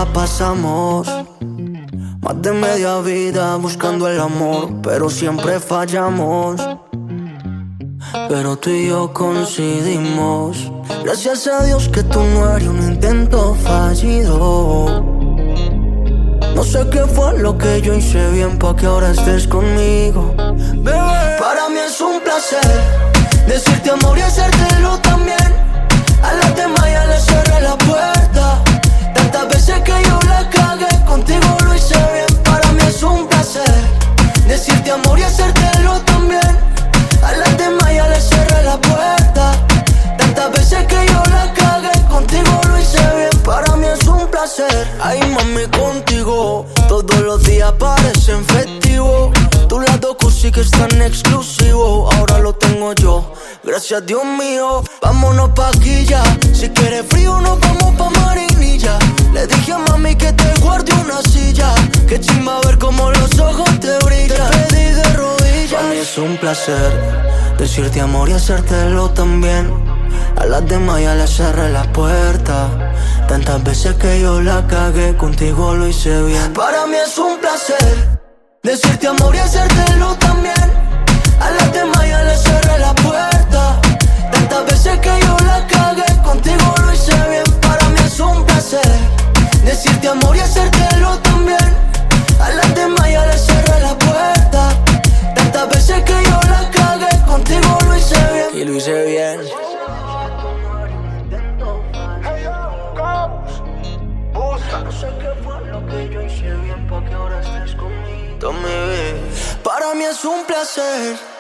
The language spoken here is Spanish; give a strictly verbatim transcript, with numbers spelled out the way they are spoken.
la pasamos más de media vida buscando el amor, pero siempre fallamos. Pero tú y yo coincidimos. Gracias a Dios que tú no eres un intento fallido. No sé qué fue lo que yo hice bien pa' que ahora estés conmigo, bebé. Para mí es un placer decirte amor y hacértelo también. A las demás ya les cerré la puerta. Tantas veces que yo la cagué, contigo lo hice bien. Para mí es un placer decirte amor y hacértelo también. A las demás ya les cerré la puerta. Tantas veces que yo la cagué, contigo lo hice bien. Para mí es un placer. Ay, mami, contigo todos los días parecen festivos. Tu lado sí que es tan exclusivo. Ahora lo tengo yo, gracias Dios mío. Vámonos pa' aquí ya. Si quieres frío nos vamos pa' Marinilla. Le dije a mami que te guarde una silla. Que chimba ver cómo los ojos te brillan. Te pedí de rodillas. Para mí es un placer decirte amor y hacértelo también. A las demás ya les cerré la puerta. Tantas veces que yo la cagué, contigo lo hice bien. Para mí es un placer decirte amor y hacértelo también. A las demás ya les cerré la puerta. Tantas veces que yo la cagué, contigo lo hice bien. Para mí es un placer decirte amor y hacértelo también. A las demás ya les cerré la puerta. Tantas veces que yo la cagué, contigo lo hice bien. Y lo hice bien. No sé qué fue lo que yo hice bien pa' que ahora estés conmigo. Para mí es un placer